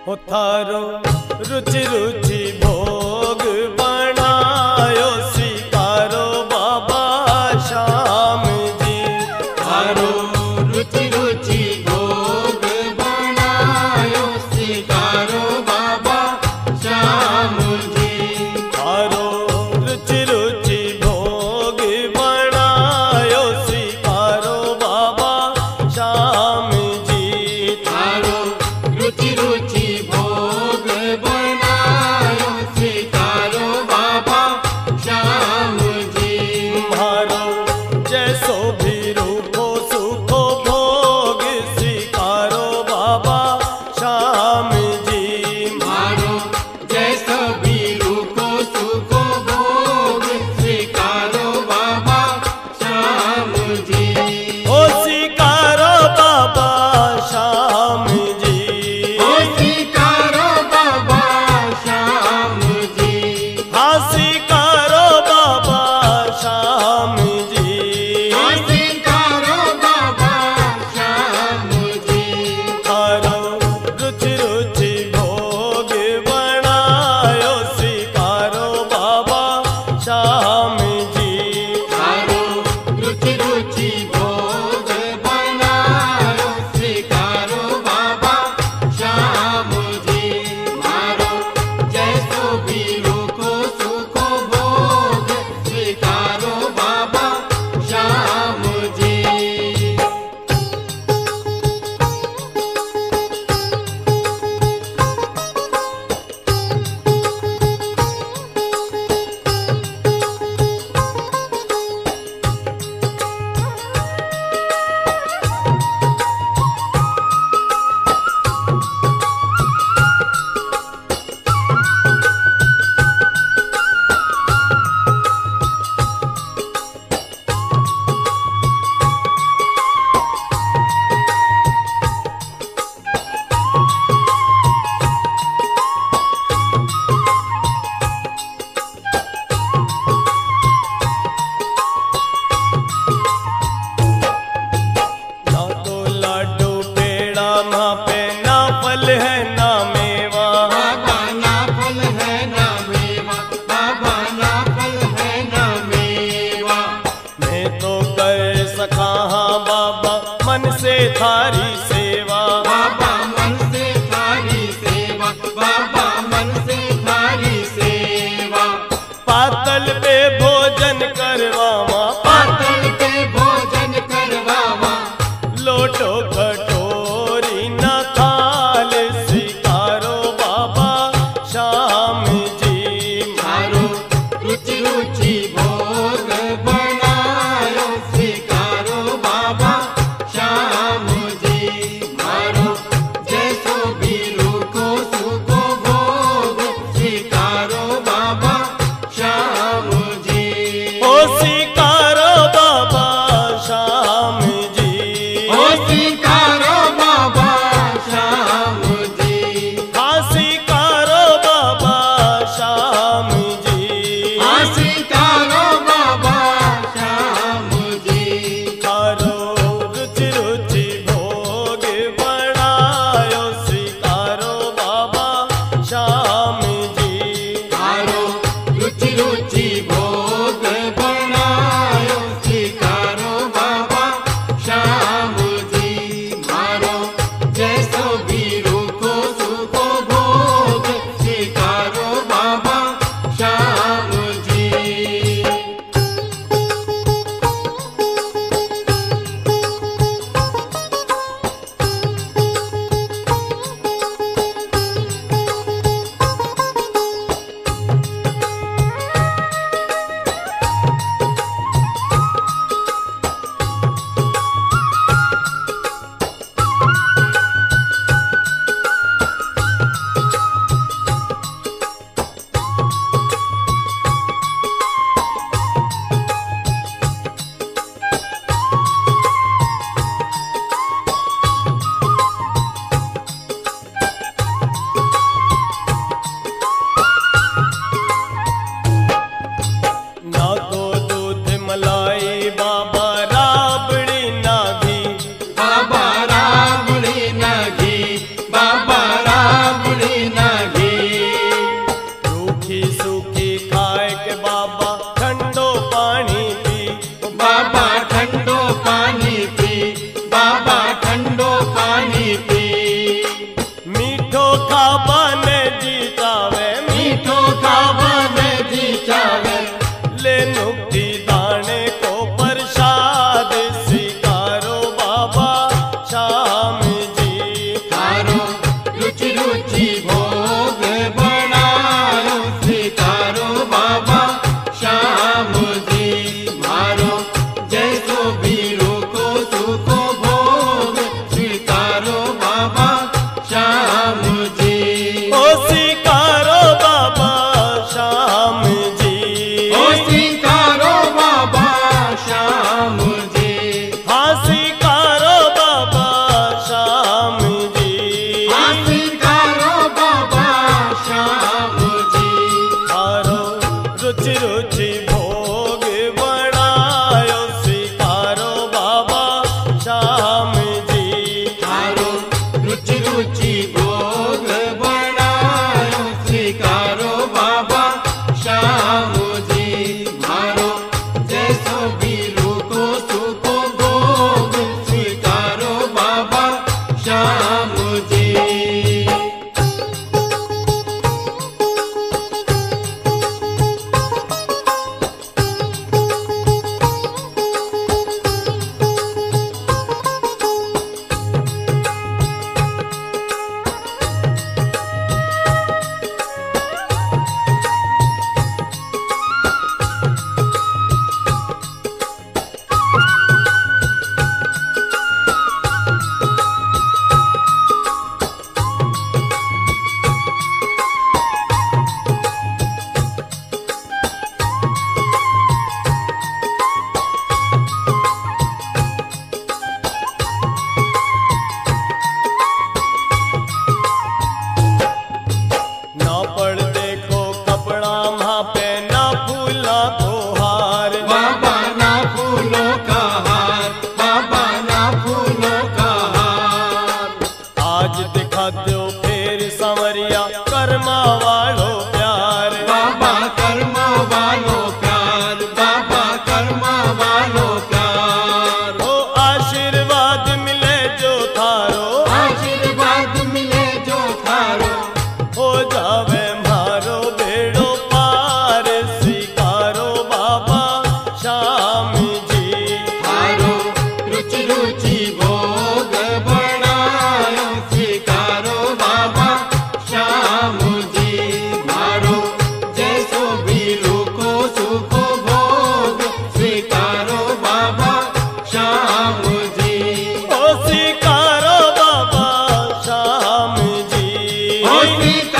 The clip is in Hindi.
ओ थारो रुचि रुचि भोग बनायो स्वीकारो बाबा श्याम जी। थारो रुचि रुचि भोग बनायो स्वीकारो बाबा श्याम जी। थारो रुचि रुचि भोग बनायो स्वीकारो बाबा श्याम जी। थारो रुचि रुचि भोग बनायो खाबने जी चावे मीठो खाबने जी चावे ले नुक्ति दाने को प्रसाद स्वीकारो बाबा श्याम जी थारो रुचि रुचि भोग बनायो स्वीकारो बाबा श्याम जी मारो जैसो बीरो को सुखो भोग स्वीकारो बाबा श्याम जी ओ स्वीकारो बाबा श्याम जी ओ स्वीकारो बाबा श्याम जी हाँ स्वीकारो बाबा श्याम जी हाँ स्वीकारो बाबा श्याम जी थारो रुचि रुचि भोग बनायो स्वीकारो बाबा श्याम जी थारो रुचि रुचि भोग बनायो स्वीकारो बाबा श्याम जी मारो जैसो बीरू को सुखो भोग स्वीकारो बाबा श्याम जी ना पड़ देखो कपड़ा वहाँ पे ना फूला को हार बाबा ना फूलों का हार बाबा ना फूलों का हार आज दिखा दो फिर संवरिया कर्मा वालो प्यार बाबा कर्मा वालो प्यार बाबा कर्मा वालो प्यार ओ आशीर्वाद मिले जो थारो आशीर्वाद मिले जो थारो हो जावे मारो बेड़ो पार स्वीकारो बाबा श्याम जी थारो रुचि रुचि भोग बनायो स्वीकारो बाबा श्याम जी मारो जैसो बीरू को सुखो भोग स्वीकारो बाबा श्याम जी ओ स्वीकारो बाबा श्याम जी ओ